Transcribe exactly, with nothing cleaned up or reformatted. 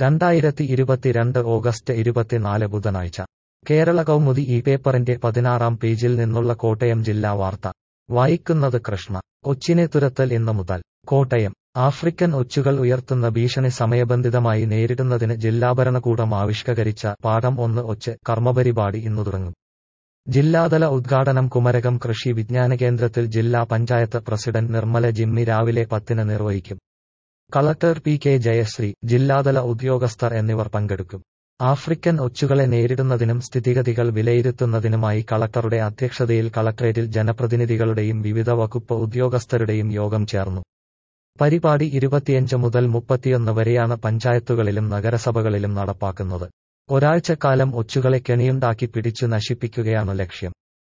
രണ്ടായിരത്തി ഇരുപത്തിരണ്ട് ഓഗസ്റ്റ് ഇരുപത്തിനാല് ബുധനാഴ്ച കേരള കൗമുദി ഈ പേപ്പറിന്റെ പതിനാറാം പേജിൽ നിന്നുള്ള കോട്ടയം ജില്ലാ വാർത്ത വായിക്കുന്നത് കൃഷ്ണ. ഒച്ചിനെ തുരത്തൽ ഇന്ന് മുതൽ. കോട്ടയം. ആഫ്രിക്കൻ ഒച്ചുകൾ ഉയർത്തുന്ന ഭീഷണി സമയബന്ധിതമായി നേരിടുന്നതിന് ജില്ലാഭരണകൂടം ആവിഷ്കരിച്ച പാഠം ഒന്ന് ഒച്ച് കർമ്മപരിപാടി ഇന്നു തുടങ്ങും. ജില്ലാതല ഉദ്ഘാടനം കുമരകം കൃഷി വിജ്ഞാന കേന്ദ്രത്തിൽ ജില്ലാ പഞ്ചായത്ത് പ്രസിഡന്റ് നിർമ്മല ജിമ്മി രാവിലെ പത്തിന് നിർവഹിക്കും. കളക്ടർ പി കെ ജയശ്രീ, ജില്ലാതല ഉദ്യോഗസ്ഥർ എന്നിവർ പങ്കെടുക്കും. ആഫ്രിക്കൻ ഒച്ചുകളെ നേരിടുന്നതിനും സ്ഥിതിഗതികൾ വിലയിരുത്തുന്നതിനുമായി കളക്ടറുടെ അധ്യക്ഷതയിൽ കളക്ടറേറ്റിൽ ജനപ്രതിനിധികളുടെയും വിവിധ വകുപ്പ് ഉദ്യോഗസ്ഥരുടെയും യോഗം ചേർന്നു. പരിപാടി ഇരുപത്തിയഞ്ച് മുതൽ മുപ്പത്തിയൊന്ന് വരെയാണ് പഞ്ചായത്തുകളിലും നഗരസഭകളിലും നടപ്പാക്കുന്നത്. ഒരാഴ്ചക്കാലം ഒച്ചുകളെ കെണിയുണ്ടാക്കി പിടിച്ചു നശിപ്പിക്കുകയാണ് ലക്ഷ്യം.